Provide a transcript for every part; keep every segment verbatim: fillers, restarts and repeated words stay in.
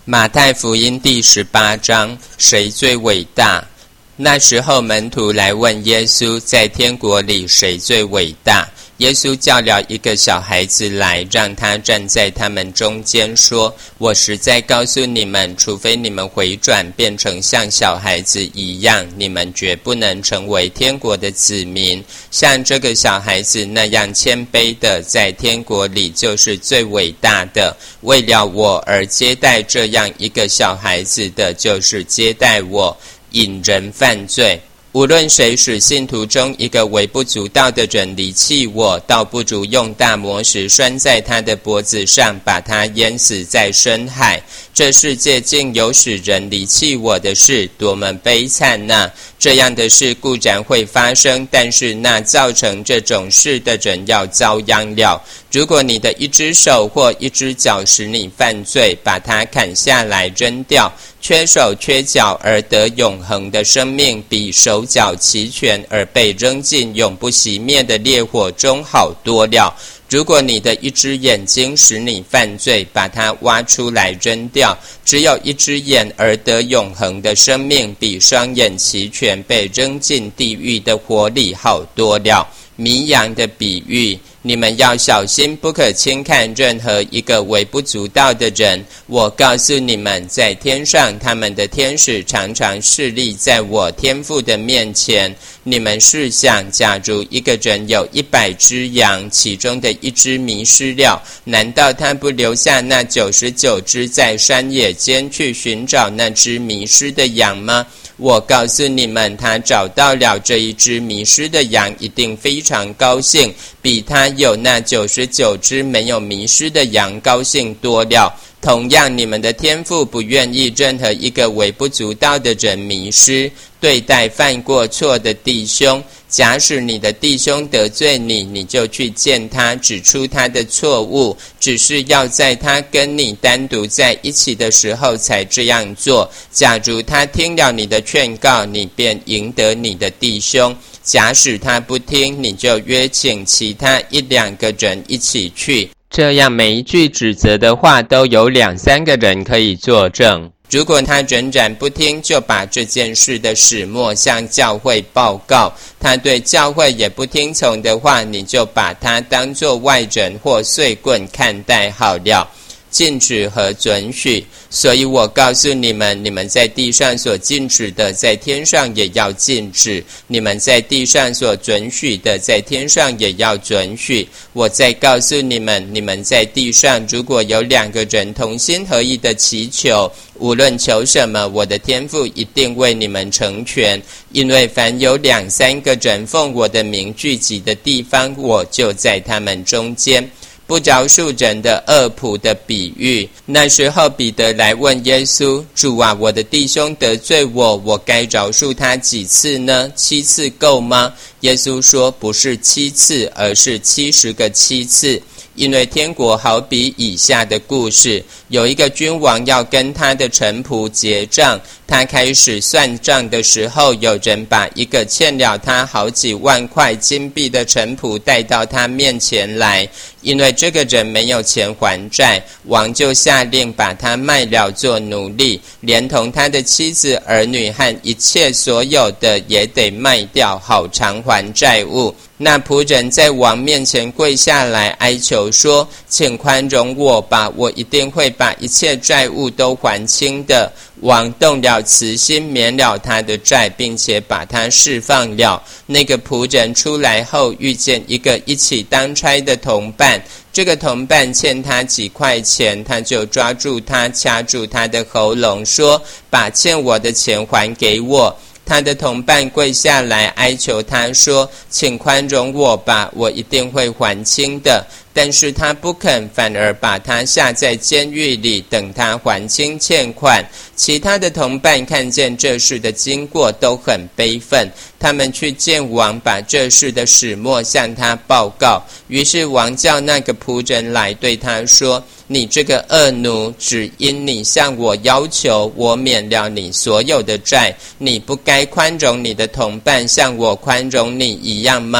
马太福音第十八章，谁最伟大？那时候门徒来问耶稣，在天国里谁最伟大？耶稣叫了一个小孩子来，让他站在他们中间，说：我实在告诉你们，除非你们回转，变成像小孩子一样，你们绝不能成为天国的子民。像这个小孩子那样谦卑的，在天国里就是最伟大的。为了我而接待这样一个小孩子的，就是接待我。引人犯罪，无论谁使信徒中一个微不足道的人离弃我，倒不如用大磨石拴在他的脖子上，把他淹死在深海。这世界竟有使人离弃我的事，多么悲惨呐！这样的事固然会发生，但是那造成这种事的人要遭殃了。如果你的一只手或一只脚使你犯罪，把它砍下来扔掉，缺手缺脚而得永恒的生命，比手脚齐全而被扔进永不熄灭的烈火中好多了。如果你的一只眼睛使你犯罪，把它挖出来扔掉，只有一只眼而得永恒的生命，比双眼齐全被扔进地狱的火里好多了。迷羊的比喻，你们要小心，不可轻看任何一个微不足道的人。我告诉你们，在天上他们的天使常常侍立在我天父的面前。你们试想，假如一个人有一百只羊，其中的一只迷失了，难道他不留下那九十九只在山野间去寻找那只迷失的羊吗？我告诉你们，他找到了这一只迷失的羊，一定非常高兴，比他有那九十九只没有迷失的羊高兴多了。同样，你们的天父不愿意任何一个微不足道的人迷失。对待犯过错的弟兄，假使你的弟兄得罪你，你就去见他，指出他的错误，只是要在他跟你单独在一起的时候才这样做。假如他听了你的劝告，你便赢得你的弟兄；假使他不听，你就约请其他一两个人一起去，这样每一句指责的话都有两三个人可以作证。如果他仍然不听，就把这件事的始末向教会报告。他对教会也不听从的话，你就把他当作外人或碎棍看待好了。禁止和准许，所以我告诉你们，你们在地上所禁止的，在天上也要禁止；你们在地上所准许的，在天上也要准许。我再告诉你们，你们在地上如果有两个人同心合意的祈求，无论求什么，我的天父一定为你们成全。因为凡有两三个人奉我的名聚集的地方，我就在他们中间。不饶恕人的恶仆的比喻。那时候彼得来问耶稣：主啊，我的弟兄得罪我，我该饶恕他几次呢？七次够吗？耶稣说：不是七次，而是七十个七次。因为天国好比以下的故事：有一个君王要跟他的臣仆结账，他开始算账的时候，有人把一个欠了他好几万块金币的臣仆带到他面前来。因为这个人没有钱还债，王就下令把他卖了做奴隶，连同他的妻子儿女和一切所有的也得卖掉，好偿还债务。那仆人在王面前跪下来哀求说：请宽容我吧，我一定会把一切债务都还清的。王动了慈心，免了他的债，并且把他释放了。那个仆人出来后，遇见一个一起当差的同伴，这个同伴欠他几块钱，他就抓住他，掐住他的喉咙，说：把欠我的钱还给我。他的同伴跪下来哀求他说：请宽容我吧，我一定会还清的。但是他不肯，反而把他下在监狱里，等他还清欠款。其他的同伴看见这事的经过，都很悲愤，他们去见王，把这事的始末向他报告。于是王叫那个仆人来，对他说：你这个恶奴，只因你向我要求，我免了你所有的债，你不该宽容你的同伴像我宽容你一样吗？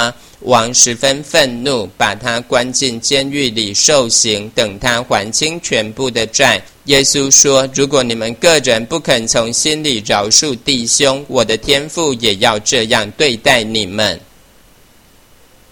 王十分愤怒，把他关进监狱里受刑，等他还清全部的债。耶稣说，如果你们个人不肯从心里饶恕弟兄，我的天父也要这样对待你们。